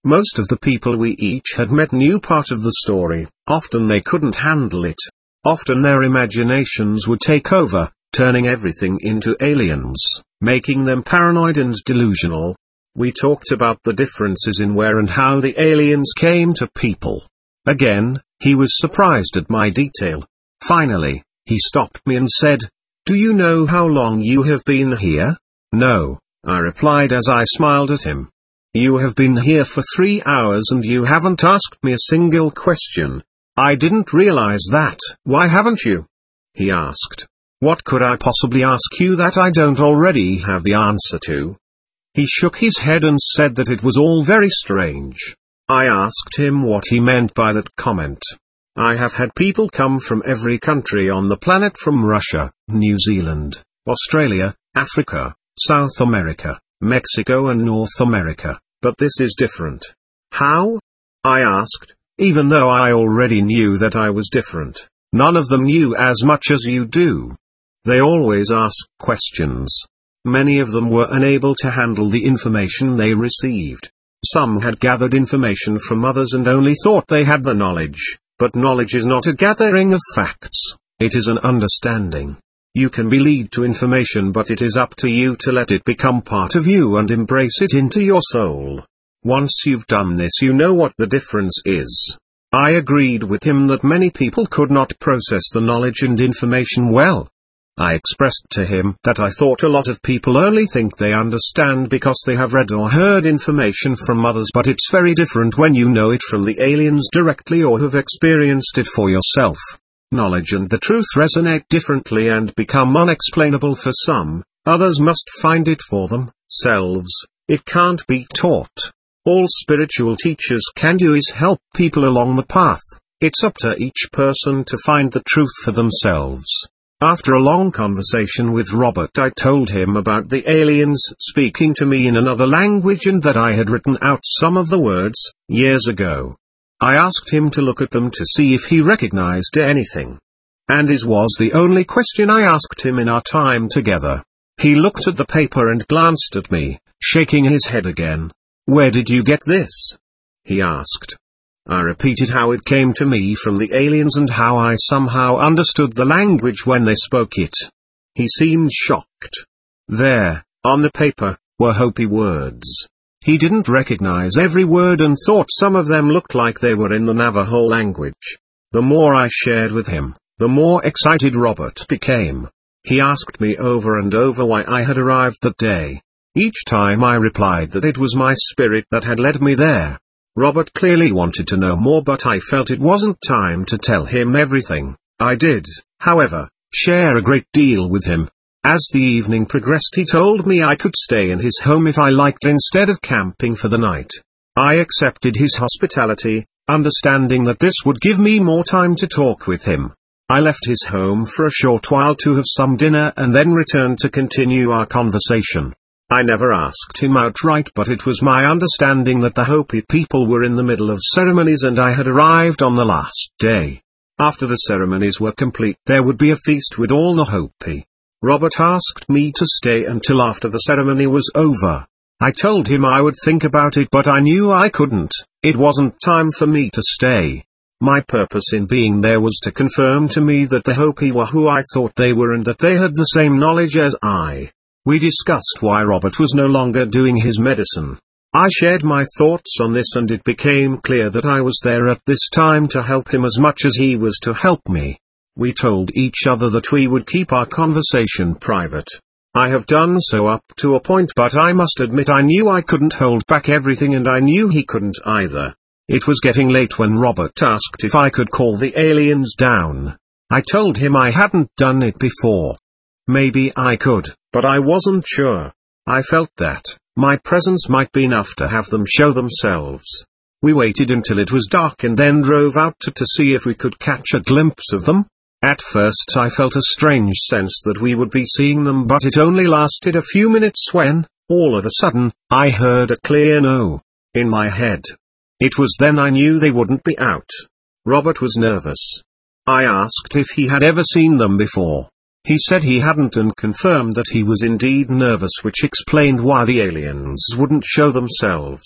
Most of the people we each had met knew part of the story. Often they couldn't handle it. Often their imaginations would take over, turning everything into aliens, making them paranoid and delusional. We talked about the differences in where and how the aliens came to people. Again, he was surprised at my detail. Finally, he stopped me and said, "Do you know how long you have been here?" "No," I replied as I smiled at him. "You have been here for 3 hours and you haven't asked me a single question." "I didn't realize that." "Why haven't you?" he asked. "What could I possibly ask you that I don't already have the answer to?" He shook his head and said that it was all very strange. I asked him what he meant by that comment. "I have had people come from every country on the planet, from Russia, New Zealand, Australia, Africa, South America, Mexico and North America, but this is different." "How?" I asked, even though I already knew that I was different. None of them knew as much as you do. They always asked questions. Many of them were unable to handle the information they received. Some had gathered information from others and only thought they had the knowledge, but knowledge is not a gathering of facts, it is an understanding. You can be led to information, but it is up to you to let it become part of you and embrace it into your soul. Once you've done this, you know what the difference is. I agreed with him that many people could not process the knowledge and information well. I expressed to him that I thought a lot of people only think they understand because they have read or heard information from others, but it's very different when you know it from the aliens directly or have experienced it for yourself. Knowledge and the truth resonate differently and become unexplainable for some. Others must find it for themselves. It can't be taught. All spiritual teachers can do is help people along the path. It's up to each person to find the truth for themselves. After a long conversation with Robert, I told him about the aliens speaking to me in another language and that I had written out some of the words years ago. I asked him to look at them to see if he recognized anything. And this was the only question I asked him in our time together. He looked at the paper and glanced at me, shaking his head again. "Where did you get this?" he asked. I repeated how it came to me from the aliens and how I somehow understood the language when they spoke it. He seemed shocked. There, on the paper, were Hopi words. He didn't recognize every word and thought some of them looked like they were in the Navajo language. The more I shared with him, the more excited Robert became. He asked me over and over why I had arrived that day. Each time I replied that it was my spirit that had led me there. Robert clearly wanted to know more, but I felt it wasn't time to tell him everything. I did, however, share a great deal with him. As the evening progressed, he told me I could stay in his home if I liked instead of camping for the night. I accepted his hospitality, understanding that this would give me more time to talk with him. I left his home for a short while to have some dinner and then returned to continue our conversation. I never asked him outright, but it was my understanding that the Hopi people were in the middle of ceremonies and I had arrived on the last day. After the ceremonies were complete, there would be a feast with all the Hopi. Robert asked me to stay until after the ceremony was over. I told him I would think about it, but I knew I couldn't. It wasn't time for me to stay. My purpose in being there was to confirm to me that the Hopi were who I thought they were and that they had the same knowledge as I. We discussed why Robert was no longer doing his medicine. I shared my thoughts on this and it became clear that I was there at this time to help him as much as he was to help me. We told each other that we would keep our conversation private. I have done so up to a point, but I must admit I knew I couldn't hold back everything and I knew he couldn't either. It was getting late when Robert asked if I could call the aliens down. I told him I hadn't done it before. Maybe I could, but I wasn't sure. I felt that my presence might be enough to have them show themselves. We waited until it was dark and then drove out to see if we could catch a glimpse of them. At first I felt a strange sense that we would be seeing them, but it only lasted a few minutes when, all of a sudden, I heard a clear no in my head. It was then I knew they wouldn't be out. Robert was nervous. I asked if he had ever seen them before. He said he hadn't and confirmed that he was indeed nervous, which explained why the aliens wouldn't show themselves.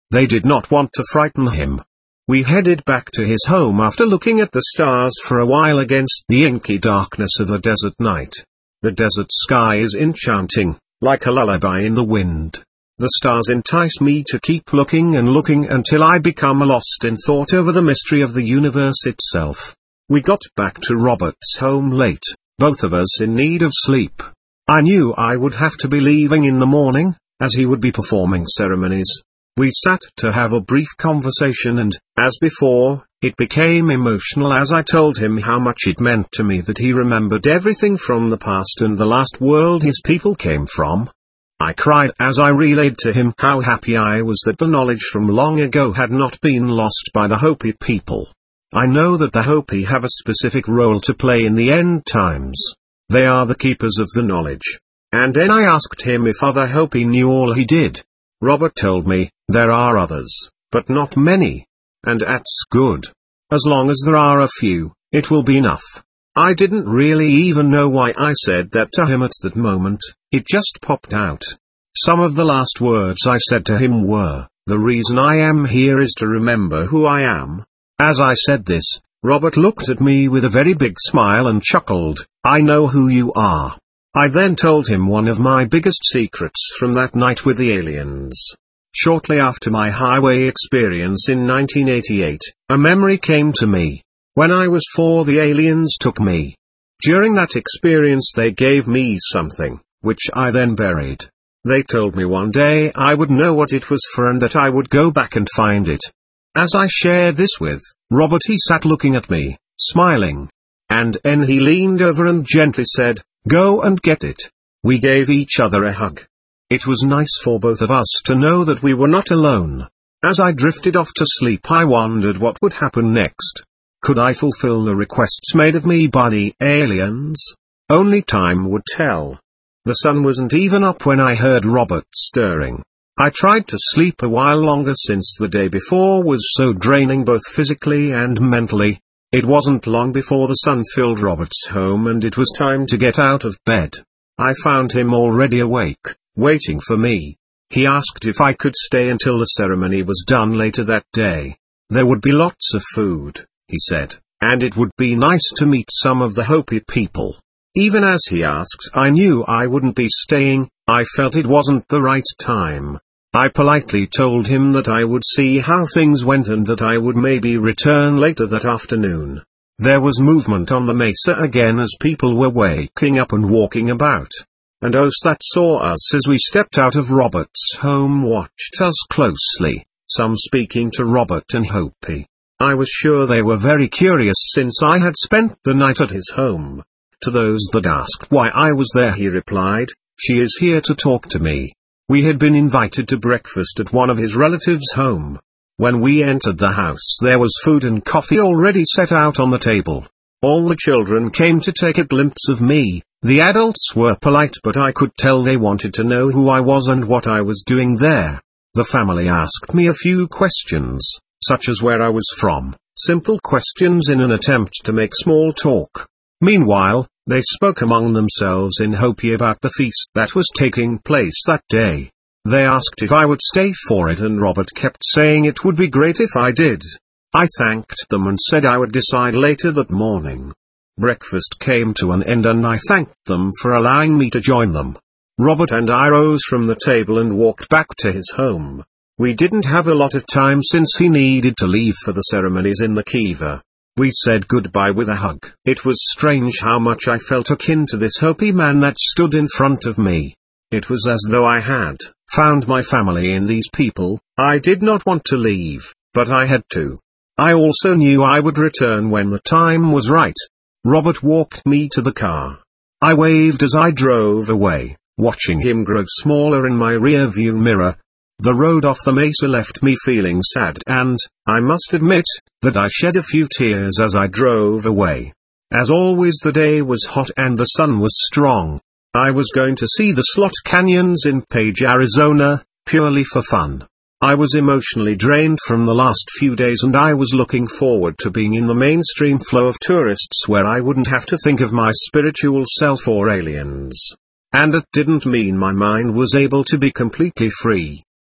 They did not want to frighten him. We headed back to his home after looking at the stars for a while against the inky darkness of the desert night. The desert sky is enchanting, like a lullaby in the wind. The stars entice me to keep looking and looking until I become lost in thought over the mystery of the universe itself. We got back to Robert's home late, both of us in need of sleep. I knew I would have to be leaving in the morning, as he would be performing ceremonies. We sat to have a brief conversation and, as before, it became emotional as I told him how much it meant to me that he remembered everything from the past and the last world his people came from. I cried as I relayed to him how happy I was that the knowledge from long ago had not been lost by the Hopi people. I know that the Hopi have a specific role to play in the end times. They are the keepers of the knowledge. And then I asked him if other Hopi knew all he did. Robert told me, there are others, but not many. And that's good. As long as there are a few, it will be enough. I didn't really even know why I said that to him at that moment, it just popped out. Some of the last words I said to him were, the reason I am here is to remember who I am. As I said this, Robert looked at me with a very big smile and chuckled, I know who you are. I then told him one of my biggest secrets from that night with the aliens. Shortly after my highway experience in 1988, a memory came to me. When I was 4, the aliens took me. During that experience they gave me something, which I then buried. They told me one day I would know what it was for and that I would go back and find it. As I shared this with Robert, he sat looking at me, smiling. And then he leaned over and gently said, go and get it. We gave each other a hug. It was nice for both of us to know that we were not alone. As I drifted off to sleep, I wondered what would happen next. Could I fulfill the requests made of me by the aliens? Only time would tell. The sun wasn't even up when I heard Robert stirring. I tried to sleep a while longer since the day before was so draining both physically and mentally. It wasn't long before the sun filled Robert's home and it was time to get out of bed. I found him already awake, waiting for me. He asked if I could stay until the ceremony was done later that day. There would be lots of food, he said, and it would be nice to meet some of the Hopi people. Even as he asked, I knew I wouldn't be staying. I felt it wasn't the right time. I politely told him that I would see how things went and that I would maybe return later that afternoon. There was movement on the mesa again as people were waking up and walking about. And those that saw us as we stepped out of Robert's home watched us closely, some speaking to Robert in Hopi. I was sure they were very curious since I had spent the night at his home. To those that asked why I was there, he replied, she is here to talk to me. We had been invited to breakfast at one of his relatives' home. When we entered the house there was food and coffee already set out on the table. All the children came to take a glimpse of me. The adults were polite but I could tell they wanted to know who I was and what I was doing there. The family asked me a few questions, such as where I was from, simple questions in an attempt to make small talk. Meanwhile, they spoke among themselves in Hopi about the feast that was taking place that day. They asked if I would stay for it and Robert kept saying it would be great if I did. I thanked them and said I would decide later that morning. Breakfast came to an end and I thanked them for allowing me to join them. Robert and I rose from the table and walked back to his home. We didn't have a lot of time since he needed to leave for the ceremonies in the Kiva. We said goodbye with a hug. It was strange how much I felt akin to this Hopi man that stood in front of me. It was as though I had found my family in these people. I did not want to leave, but I had to. I also knew I would return when the time was right. Robert walked me to the car. I waved as I drove away, watching him grow smaller in my rear-view mirror. The road off the mesa left me feeling sad and, I must admit, that I shed a few tears as I drove away. As always, the day was hot and the sun was strong. I was going to see the slot canyons in Page, Arizona, purely for fun. I was emotionally drained from the last few days and I was looking forward to being in the mainstream flow of tourists where I wouldn't have to think of my spiritual self or aliens. And it didn't mean my mind was able to be completely free.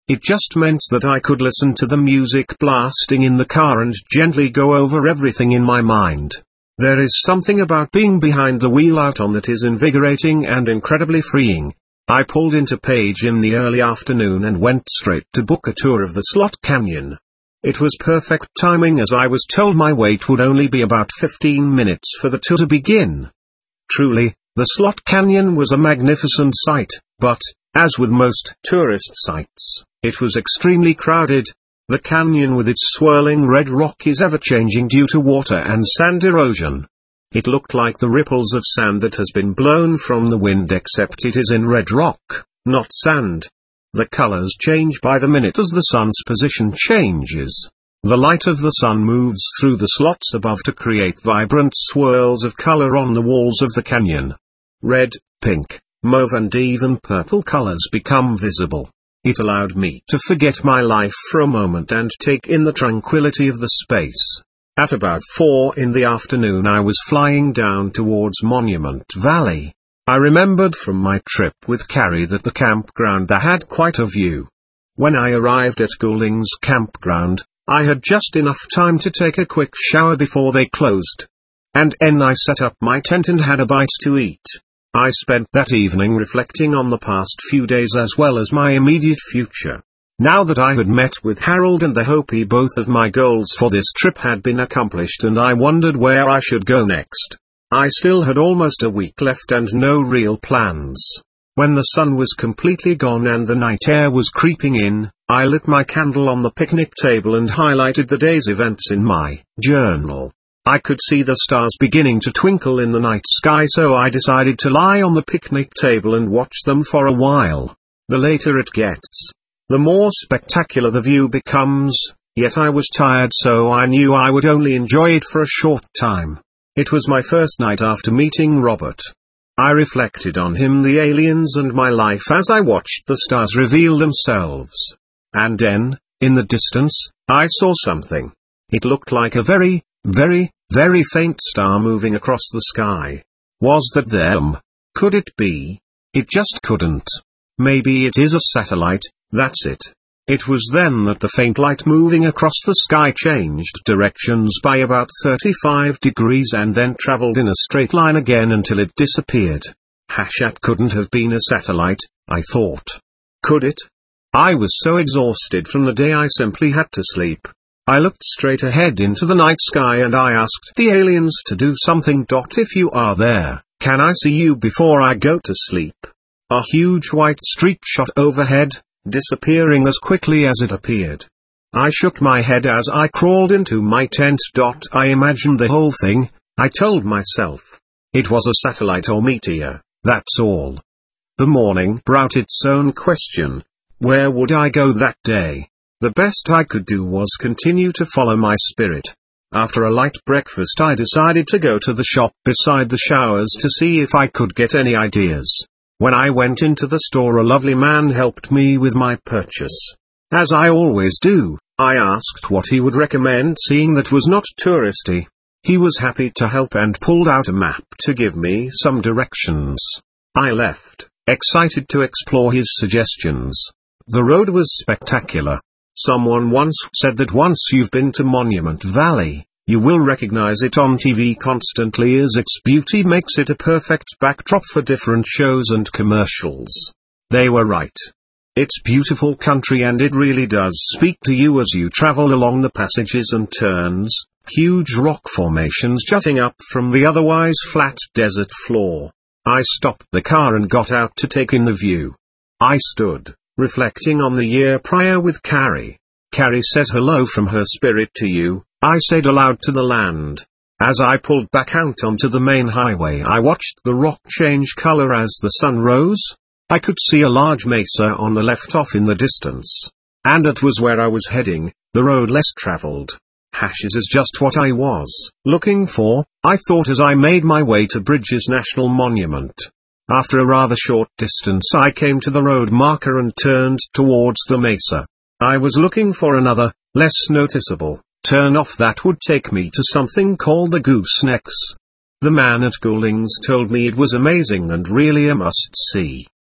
It just meant that I could listen to the music blasting in the car and gently go over everything in my mind. There is something about being behind the wheel out on that is invigorating and incredibly freeing. I pulled into Page in the early afternoon and went straight to book a tour of the Slot Canyon. It was perfect timing as I was told my wait would only be about 15 minutes for the tour to begin. Truly, the Slot Canyon was a magnificent sight, but, as with most tourist sites, it was extremely crowded. The canyon with its swirling red rock is ever-changing due to water and sand erosion. It looked like the ripples of sand that has been blown from the wind, except it is in red rock, not sand. The colors change by the minute as the sun's position changes. The light of the sun moves through the slots above to create vibrant swirls of color on the walls of the canyon. Red, pink, mauve and even purple colors become visible. It allowed me to forget my life for a moment and take in the tranquility of the space. At about 4 in the afternoon I was flying down towards Monument Valley. I remembered from my trip with Carrie that the campground there had quite a view. When I arrived at Goulding's campground, I had just enough time to take a quick shower before they closed. And then I set up my tent and had a bite to eat. I spent that evening reflecting on the past few days as well as my immediate future. Now that I had met with Harold and the Hopi, both of my goals for this trip had been accomplished and I wondered where I should go next. I still had almost a week left and no real plans. When the sun was completely gone and the night air was creeping in, I lit my candle on the picnic table and highlighted the day's events in my journal. I could see the stars beginning to twinkle in the night sky, so I decided to lie on the picnic table and watch them for a while. The later it gets, the more spectacular the view becomes, yet I was tired, so I knew I would only enjoy it for a short time. It was my first night after meeting Robert. I reflected on him, the aliens and my life as I watched the stars reveal themselves. And then, in the distance, I saw something. It looked like a very, very faint star moving across the sky. Was that them? Could it be? It just couldn't. Maybe it is a satellite, that's it. It was then that the faint light moving across the sky changed directions by about 35 degrees and then traveled in a straight line again until it disappeared. That couldn't have been a satellite, I thought. Could it? I was so exhausted from the day I simply had to sleep. I looked straight ahead into the night sky and I asked the aliens to do something. If you are there, can I see you before I go to sleep? A huge white streak shot overhead, disappearing as quickly as it appeared. I shook my head as I crawled into my tent. I imagined the whole thing, I told myself. It was a satellite or meteor, that's all. The morning brought its own question. Where would I go that day? The best I could do was continue to follow my spirit. After a light breakfast I decided to go to the shop beside the showers to see if I could get any ideas. When I went into the store, a lovely man helped me with my purchase. As I always do, I asked what he would recommend seeing that was not touristy. He was happy to help and pulled out a map to give me some directions. I left, excited to explore his suggestions. The road was spectacular. Someone once said that once you've been to Monument Valley, you will recognize it on TV constantly as its beauty makes it a perfect backdrop for different shows and commercials. They were right. It's beautiful country and it really does speak to you as you travel along the passages and turns, huge rock formations jutting up from the otherwise flat desert floor. I stopped the car and got out to take in the view. I stood, reflecting on the year prior with Carrie. Carrie said hello from her spirit to you, I said aloud to the land. As I pulled back out onto the main highway, I watched the rock change color as the sun rose. I could see a large mesa on the left off in the distance. And that was where I was heading, the road less traveled. Is just what I was looking for, I thought as I made my way to Bridges National Monument. After a rather short distance I came to the road marker and turned towards the mesa. I was looking for another, less noticeable, turn-off that would take me to something called the Goosenecks. The man at Goulding's told me it was amazing and really a must-see.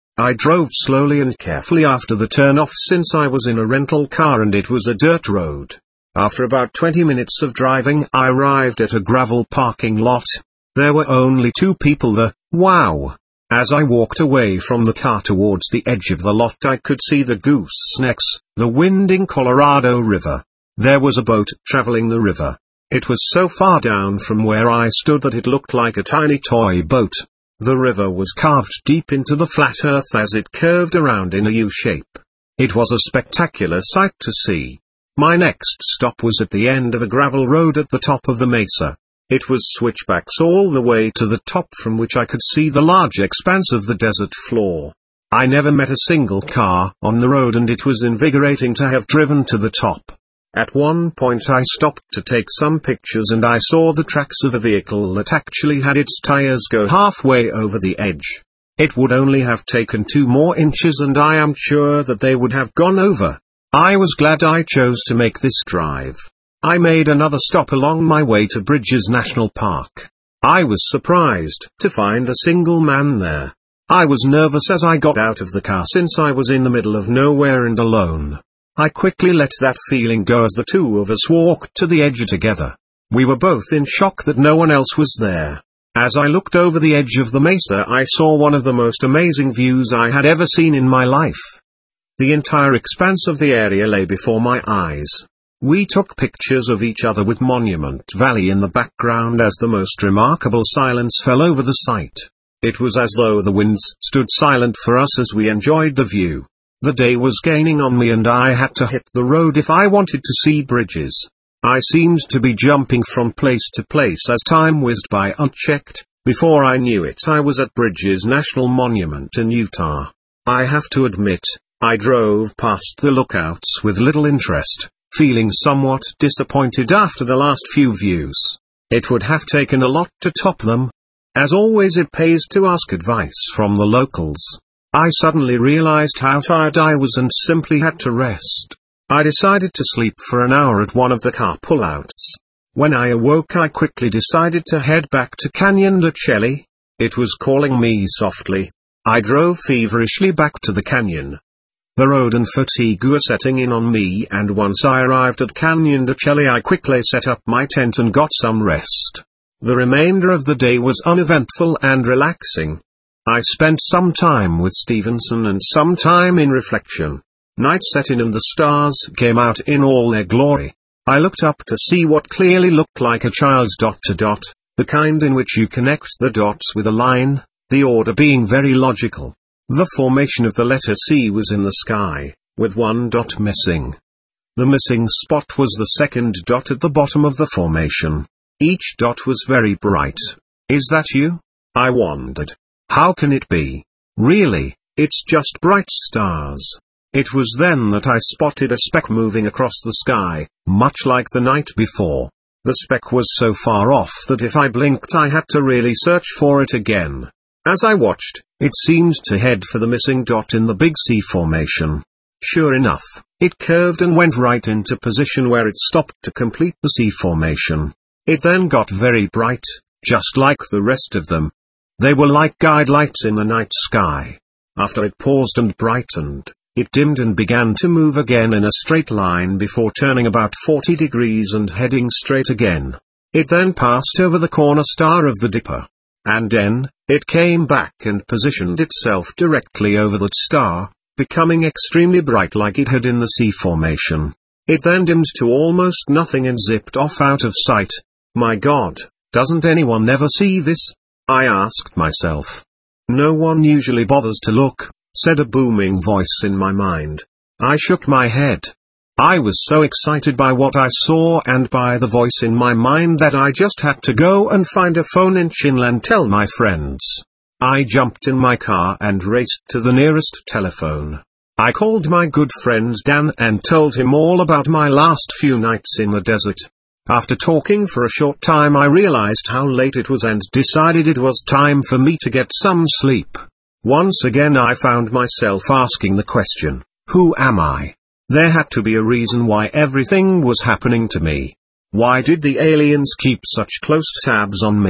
I drove slowly and carefully after the turn-off since I was in a rental car and it was a dirt road. After about 20 minutes of driving I arrived at a gravel parking lot. There were only 2 people there. Wow! As I walked away from the car towards the edge of the lot I could see the goosenecks, the winding Colorado River. There was a boat traveling the river. It was so far down from where I stood that it looked like a tiny toy boat. The river was carved deep into the flat earth as it curved around in a U-shape. It was a spectacular sight to see. My next stop was at the end of a gravel road at the top of the mesa. It was switchbacks all the way to the top from which I could see the large expanse of the desert floor. I never met a single car on the road and it was invigorating to have driven to the top. At one point I stopped to take some pictures and I saw the tracks of a vehicle that actually had its tires go halfway over the edge. It would only have taken 2 more inches and I am sure that they would have gone over. I was glad I chose to make this drive. I made another stop along my way to Bridges National Park. I was surprised to find a single man there. I was nervous as I got out of the car since I was in the middle of nowhere and alone. I quickly let that feeling go as the 2 of us walked to the edge together. We were both in shock that no one else was there. As I looked over the edge of the mesa I saw one of the most amazing views I had ever seen in my life. The entire expanse of the area lay before my eyes. We took pictures of each other with Monument Valley in the background as the most remarkable silence fell over the sight. It was as though the winds stood silent for us as we enjoyed the view. The day was gaining on me and I had to hit the road if I wanted to see Bridges. I seemed to be jumping from place to place as time whizzed by unchecked. Before I knew it I was at Bridges National Monument in Utah. I have to admit, I drove past the lookouts with little interest, feeling somewhat disappointed after the last few views. It would have taken a lot to top them. As always it pays to ask advice from the locals. I suddenly realized how tired I was and simply had to rest. I decided to sleep for an hour at one of the car pullouts. When I awoke I quickly decided to head back to Canyon de Chelly. It was calling me softly. I drove feverishly back to the canyon. The road and fatigue were setting in on me and once I arrived at Canyon de Chelly I quickly set up my tent and got some rest. The remainder of the day was uneventful and relaxing. I spent some time with Stevenson and some time in reflection. Night set in and the stars came out in all their glory. I looked up to see what clearly looked like a child's dot-to-dot, the kind in which you connect the dots with a line, the order being very logical. The formation of the letter C was in the sky, with 1 dot missing. The missing spot was the second dot at the bottom of the formation. Each dot was very bright. Is that you? I wondered. How can it be? Really, it's just bright stars. It was then that I spotted a speck moving across the sky, much like the night before. The speck was so far off that if I blinked I had to really search for it again. As I watched, it seemed to head for the missing dot in the big C formation. Sure enough, it curved and went right into position where it stopped to complete the C formation. It then got very bright, just like the rest of them. They were like guide lights in the night sky. After it paused and brightened, it dimmed and began to move again in a straight line before turning about 40 degrees and heading straight again. It then passed over the corner star of the Dipper. And then, it came back and positioned itself directly over that star, becoming extremely bright like it had in the C formation. It then dimmed to almost nothing and zipped off out of sight. My God, doesn't anyone ever see this? I asked myself. No one usually bothers to look, said a booming voice in my mind. I shook my head. I was so excited by what I saw and by the voice in my mind that I just had to go and find a phone in Chinle and tell my friends. I jumped in my car and raced to the nearest telephone. I called my good friend Dan and told him all about my last few nights in the desert. After talking for a short time I realized how late it was and decided it was time for me to get some sleep. Once again I found myself asking the question, who am I? There had to be a reason why everything was happening to me. Why did the aliens keep such close tabs on me?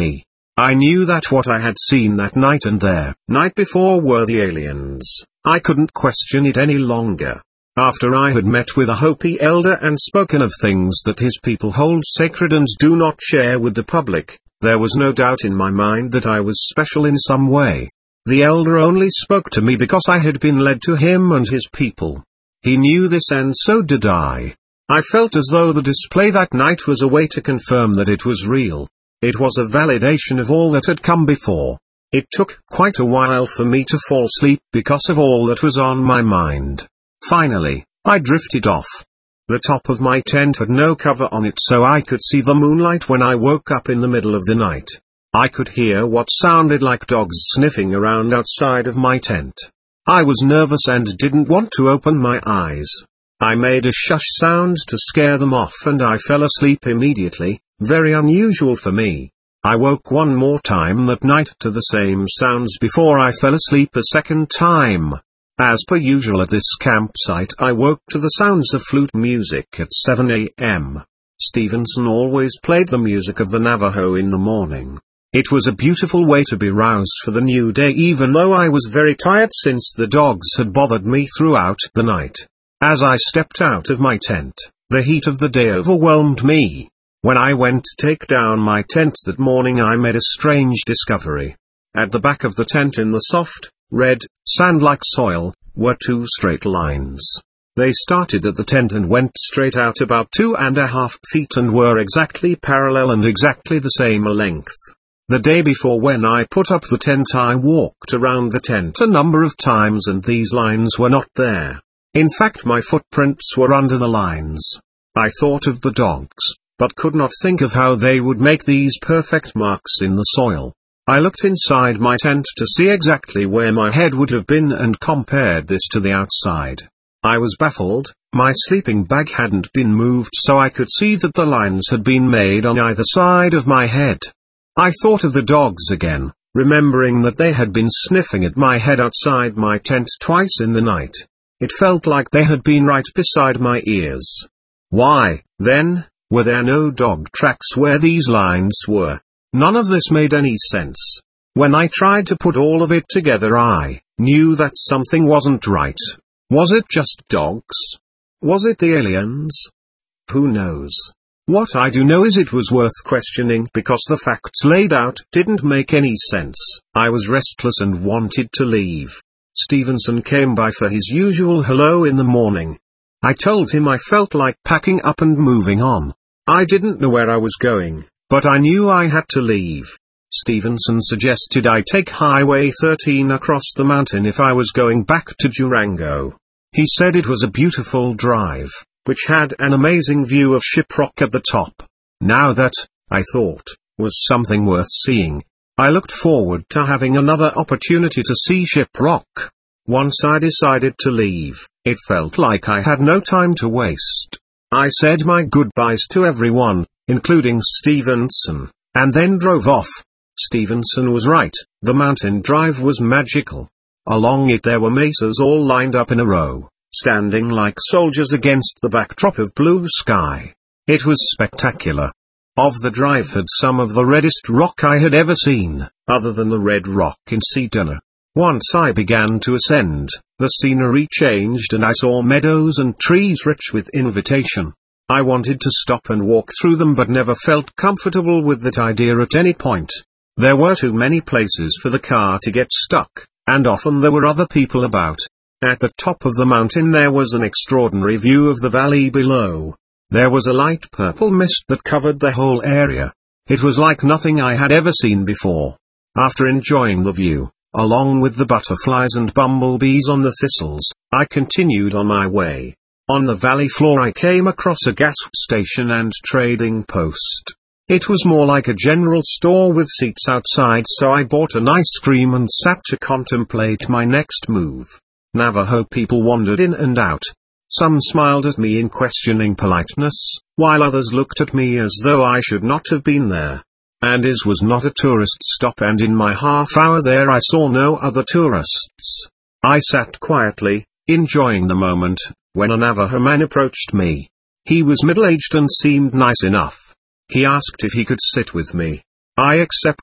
I knew that what I had seen that night and their night before were the aliens. I couldn't question it any longer. After I had met with a Hopi elder and spoken of things that his people hold sacred and do not share with the public, there was no doubt in my mind that I was special in some way. The elder only spoke to me because I had been led to him and his people. He knew this and so did I. I felt as though the display that night was a way to confirm that it was real. It was a validation of all that had come before. It took quite a while for me to fall asleep because of all that was on my mind. Finally, I drifted off. The top of my tent had no cover on it, so I could see the moonlight when I woke up in the middle of the night. I could hear what sounded like dogs sniffing around outside of my tent. I was nervous and didn't want to open my eyes. I made a shush sound to scare them off and I fell asleep immediately, very unusual for me. I woke one more time that night to the same sounds before I fell asleep a second time. As per usual at this campsite, I woke to the sounds of flute music at 7 a.m. Stevenson always played the music of the Navajo in the morning. It was a beautiful way to be roused for the new day, even though I was very tired since the dogs had bothered me throughout the night. As I stepped out of my tent, the heat of the day overwhelmed me. When I went to take down my tent that morning, I made a strange discovery. At the back of the tent in the soft, red, sand-like soil, were two straight lines. They started at the tent and went straight out about 2.5 feet and were exactly parallel and exactly the same length. The day before, when I put up the tent, I walked around the tent a number of times and these lines were not there. In fact, my footprints were under the lines. I thought of the dogs, but could not think of how they would make these perfect marks in the soil. I looked inside my tent to see exactly where my head would have been and compared this to the outside. I was baffled. My sleeping bag hadn't been moved, so I could see that the lines had been made on either side of my head. I thought of the dogs again, remembering that they had been sniffing at my head outside my tent twice in the night. It felt like they had been right beside my ears. Why, then, were there no dog tracks where these lines were? None of this made any sense. When I tried to put all of it together, I knew that something wasn't right. Was it just dogs? Was it the aliens? Who knows? What I do know is it was worth questioning because the facts laid out didn't make any sense. I was restless and wanted to leave. Stevenson came by for his usual hello in the morning. I told him I felt like packing up and moving on. I didn't know where I was going, but I knew I had to leave. Stevenson suggested I take Highway 13 across the mountain if I was going back to Durango. He said it was a beautiful drive, which had an amazing view of Shiprock at the top. Now that, I thought, was something worth seeing. I looked forward to having another opportunity to see Shiprock. Once I decided to leave, it felt like I had no time to waste. I said my goodbyes to everyone, including Stevenson, and then drove off. Stevenson was right, the mountain drive was magical. Along it there were mesas all lined up in a row, standing like soldiers against the backdrop of blue sky. It was spectacular. Of the drive had some of the reddest rock I had ever seen, other than the red rock in Sedona. Once I began to ascend, the scenery changed and I saw meadows and trees rich with invitation. I wanted to stop and walk through them but never felt comfortable with that idea at any point. There were too many places for the car to get stuck, and often there were other people about. At the top of the mountain there was an extraordinary view of the valley below. There was a light purple mist that covered the whole area. It was like nothing I had ever seen before. After enjoying the view, along with the butterflies and bumblebees on the thistles, I continued on my way. On the valley floor I came across a gas station and trading post. It was more like a general store with seats outside, so I bought an ice cream and sat to contemplate my next move. Navajo people wandered in and out. Some smiled at me in questioning politeness, while others looked at me as though I should not have been there. Andes was not a tourist stop, and in my half hour there I saw no other tourists. I sat quietly, enjoying the moment, when a Navajo man approached me. He was middle-aged and seemed nice enough. He asked if he could sit with me. I accepted,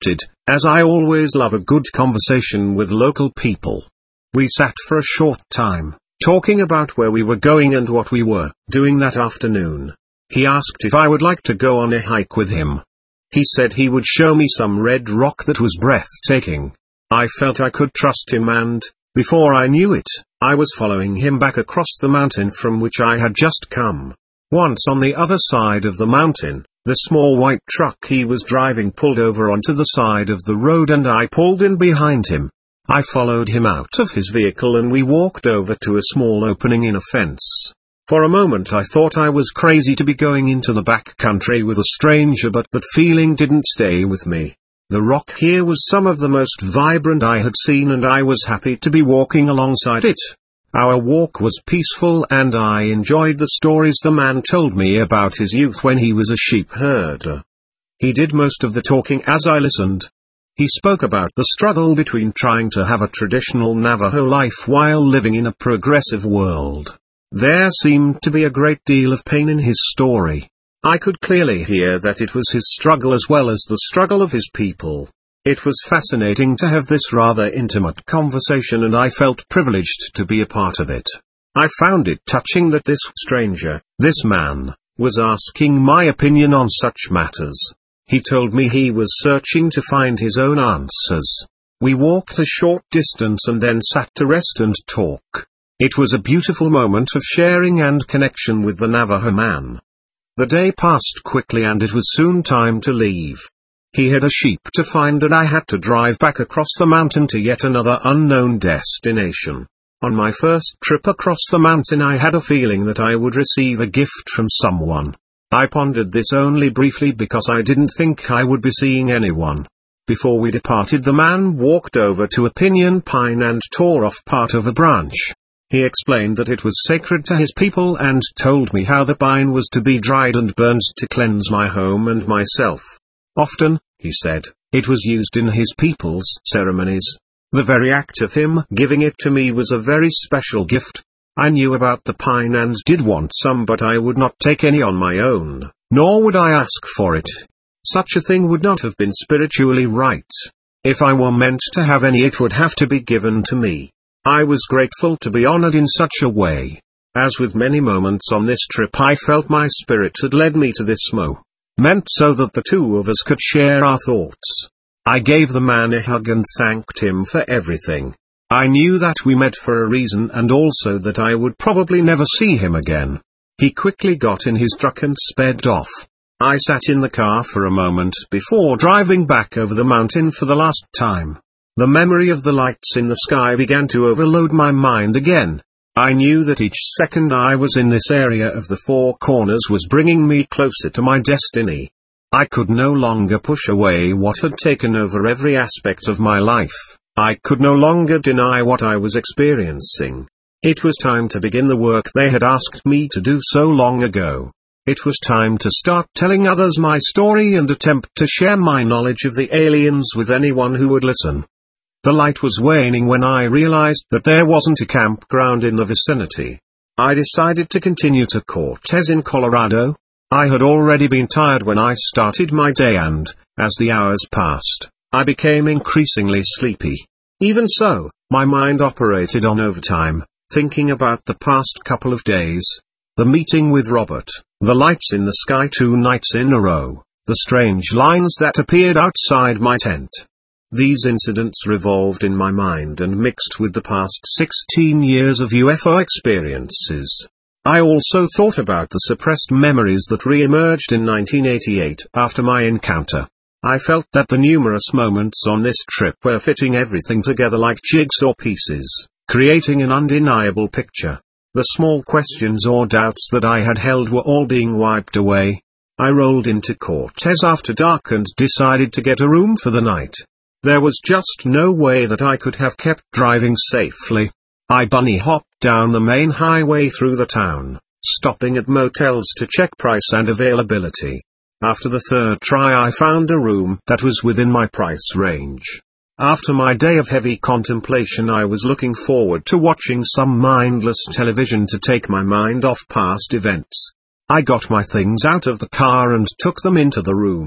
as I always love a good conversation with local people. We sat for a short time, talking about where we were going and what we were doing that afternoon. He asked if I would like to go on a hike with him. He said he would show me some red rock that was breathtaking. I felt I could trust him and, before I knew it, I was following him back across the mountain from which I had just come. Once on the other side of the mountain, the small white truck he was driving pulled over onto the side of the road and I pulled in behind him. I followed him out of his vehicle and we walked over to a small opening in a fence. For a moment I thought I was crazy to be going into the back country with a stranger, but that feeling didn't stay with me. The rock here was some of the most vibrant I had seen and I was happy to be walking alongside it. Our walk was peaceful and I enjoyed the stories the man told me about his youth when he was a sheep herder. He did most of the talking as I listened. He spoke about the struggle between trying to have a traditional Navajo life while living in a progressive world. There seemed to be a great deal of pain in his story. I could clearly hear that it was his struggle as well as the struggle of his people. It was fascinating to have this rather intimate conversation and I felt privileged to be a part of it. I found it touching that this stranger, this man, was asking my opinion on such matters. He told me he was searching to find his own answers. We walked a short distance and then sat to rest and talk. It was a beautiful moment of sharing and connection with the Navajo man. The day passed quickly and it was soon time to leave. He had a sheep to find and I had to drive back across the mountain to yet another unknown destination. On my first trip across the mountain I had a feeling that I would receive a gift from someone. I pondered this only briefly because I didn't think I would be seeing anyone. Before we departed, the man walked over to a pinyon pine and tore off part of a branch. He explained that it was sacred to his people and told me how the pine was to be dried and burned to cleanse my home and myself. Often, he said, it was used in his people's ceremonies. The very act of him giving it to me was a very special gift. I knew about the pine and did want some, but I would not take any on my own, nor would I ask for it. Such a thing would not have been spiritually right. If I were meant to have any, it would have to be given to me. I was grateful to be honored in such a way. As with many moments on this trip, I felt my spirit had led me to this moment so that the two of us could share our thoughts. I gave the man a hug and thanked him for everything. I knew that we met for a reason and also that I would probably never see him again. He quickly got in his truck and sped off. I sat in the car for a moment before driving back over the mountain for the last time. The memory of the lights in the sky began to overload my mind again. I knew that each second I was in this area of the Four Corners was bringing me closer to my destiny. I could no longer push away what had taken over every aspect of my life. I could no longer deny what I was experiencing. It was time to begin the work they had asked me to do so long ago. It was time to start telling others my story and attempt to share my knowledge of the aliens with anyone who would listen. The light was waning when I realized that there wasn't a campground in the vicinity. I decided to continue to Cortez in Colorado. I had already been tired when I started my day and, as the hours passed, I became increasingly sleepy. Even so, my mind operated on overtime, thinking about the past couple of days. The meeting with Robert, the lights in the sky 2 nights in a row, the strange lines that appeared outside my tent. These incidents revolved in my mind and mixed with the past 16 years of UFO experiences. I also thought about the suppressed memories that re-emerged in 1988 after my encounter. I felt that the numerous moments on this trip were fitting everything together like jigsaw pieces, creating an undeniable picture. The small questions or doubts that I had held were all being wiped away. I rolled into Cortez after dark and decided to get a room for the night. There was just no way that I could have kept driving safely. I bunny hopped down the main highway through the town, stopping at motels to check price and availability. After the third try I found a room that was within my price range. After my day of heavy contemplation, I was looking forward to watching some mindless television to take my mind off past events. I got my things out of the car and took them into the room.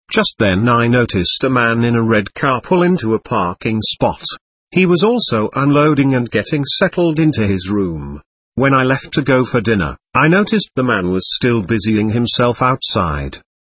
Just then I noticed a man in a red car pull into a parking spot. He was also unloading and getting settled into his room. When I left to go for dinner, I noticed the man was still busying himself outside.